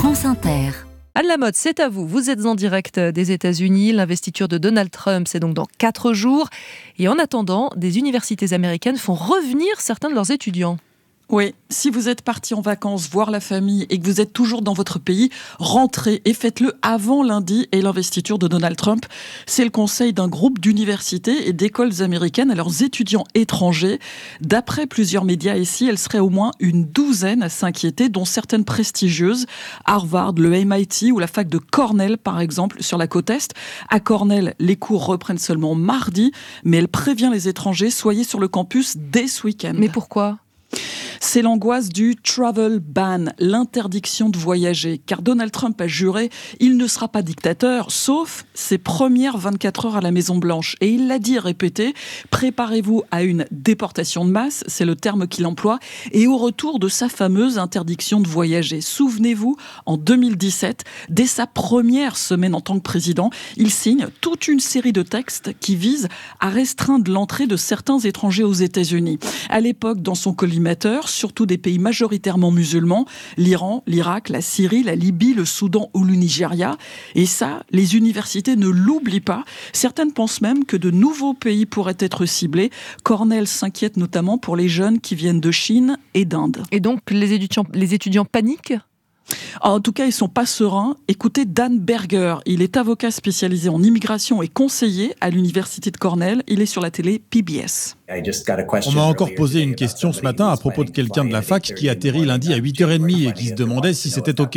France Inter. Anne Lamotte, c'est à vous. Vous êtes en direct des États-Unis. L'investiture de Donald Trump, c'est donc dans 4 jours. Et en attendant, des universités américaines font revenir certains de leurs étudiants. Oui, si vous êtes parti en vacances voir la famille et que vous êtes toujours dans votre pays, rentrez et faites-le avant lundi et l'investiture de Donald Trump. C'est le conseil d'un groupe d'universités et d'écoles américaines à leurs étudiants étrangers. D'après plusieurs médias ici, elle serait au moins une douzaine à s'inquiéter, dont certaines prestigieuses, Harvard, le MIT ou la fac de Cornell par exemple, sur la côte Est. À Cornell, les cours reprennent seulement mardi, mais elle prévient les étrangers, soyez sur le campus dès ce week-end. Mais pourquoi ? C'est l'angoisse du travel ban, l'interdiction de voyager. Car Donald Trump a juré, il ne sera pas dictateur, sauf ses premières 24 heures à la Maison-Blanche. Et il l'a dit et répété, préparez-vous à une déportation de masse, c'est le terme qu'il emploie, et au retour de sa fameuse interdiction de voyager. Souvenez-vous, en 2017, dès sa première semaine en tant que président, il signe toute une série de textes qui visent à restreindre l'entrée de certains étrangers aux États-Unis. À l'époque, dans son collimateur, surtout des pays majoritairement musulmans, l'Iran, l'Irak, la Syrie, la Libye, le Soudan ou le Nigeria. Et ça, les universités ne l'oublient pas. Certaines pensent même que de nouveaux pays pourraient être ciblés. Cornell s'inquiète notamment pour les jeunes qui viennent de Chine et d'Inde. Et donc, les étudiants paniquent ? En tout cas, ils sont pas sereins. Écoutez Dan Berger, il est avocat spécialisé en immigration et conseiller à l'université de Cornell. Il est sur la télé PBS. On m'a encore posé une question ce matin à propos de quelqu'un de la fac qui atterrit lundi à 8h30 et qui se demandait si c'était OK.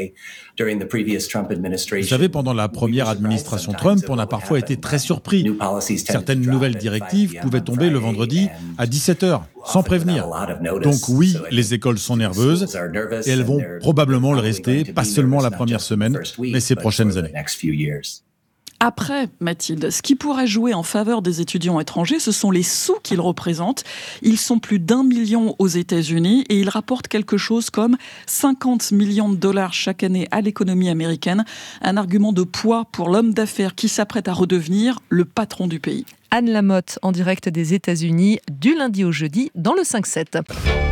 Vous savez, pendant la première administration Trump, on a parfois été très surpris. Certaines nouvelles directives pouvaient tomber le vendredi à 17h, sans prévenir. Donc oui, les écoles sont nerveuses et elles vont probablement le rester, pas seulement la première semaine, mais ces prochaines années. Après, Mathilde, ce qui pourrait jouer en faveur des étudiants étrangers, ce sont les sous qu'ils représentent. Ils sont plus d'1 million aux États-Unis et ils rapportent quelque chose comme 50 millions de dollars chaque année à l'économie américaine. Un argument de poids pour l'homme d'affaires qui s'apprête à redevenir le patron du pays. Anne Lamotte, en direct des États-Unis, du lundi au jeudi, dans le 5-7.